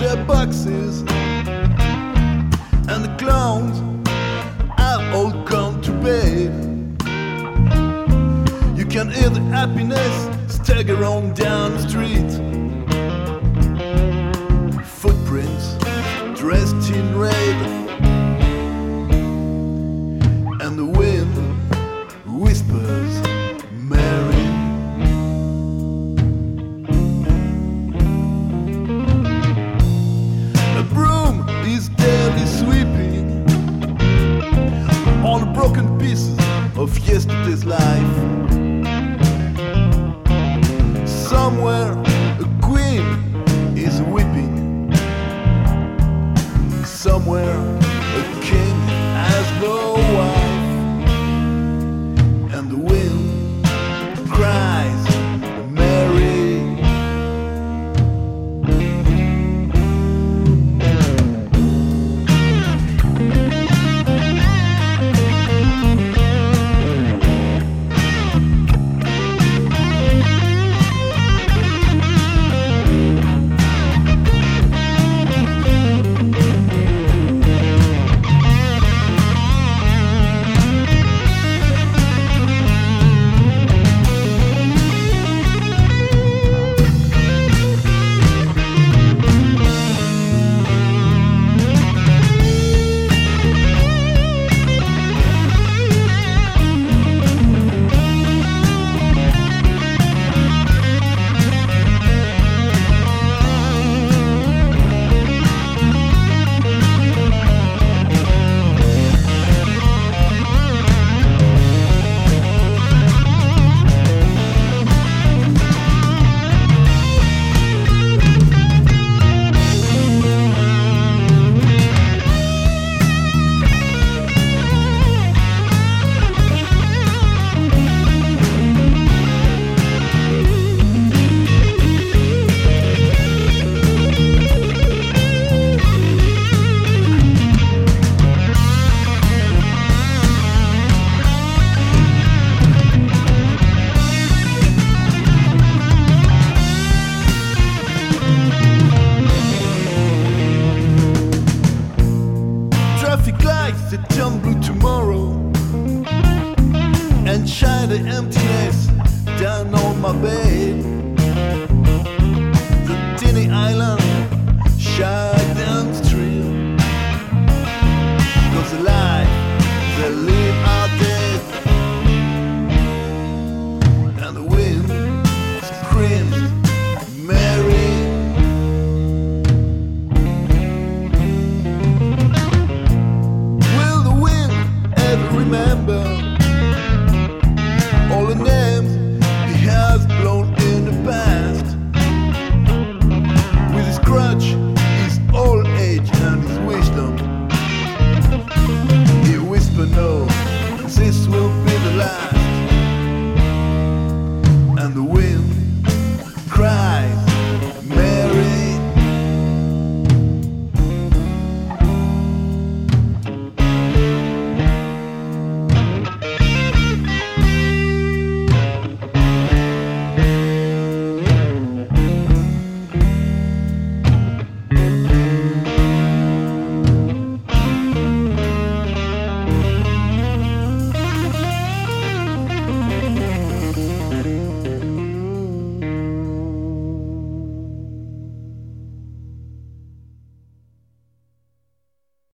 their boxes, and the clowns are all gone to bed. You can hear the happiness stagger on down the street. Footprints dressed in red, and the wind whispers Mary. A broom is daily sweeping all the broken pieces of yesterday's life. Somewhere a queen is weeping. Somewhere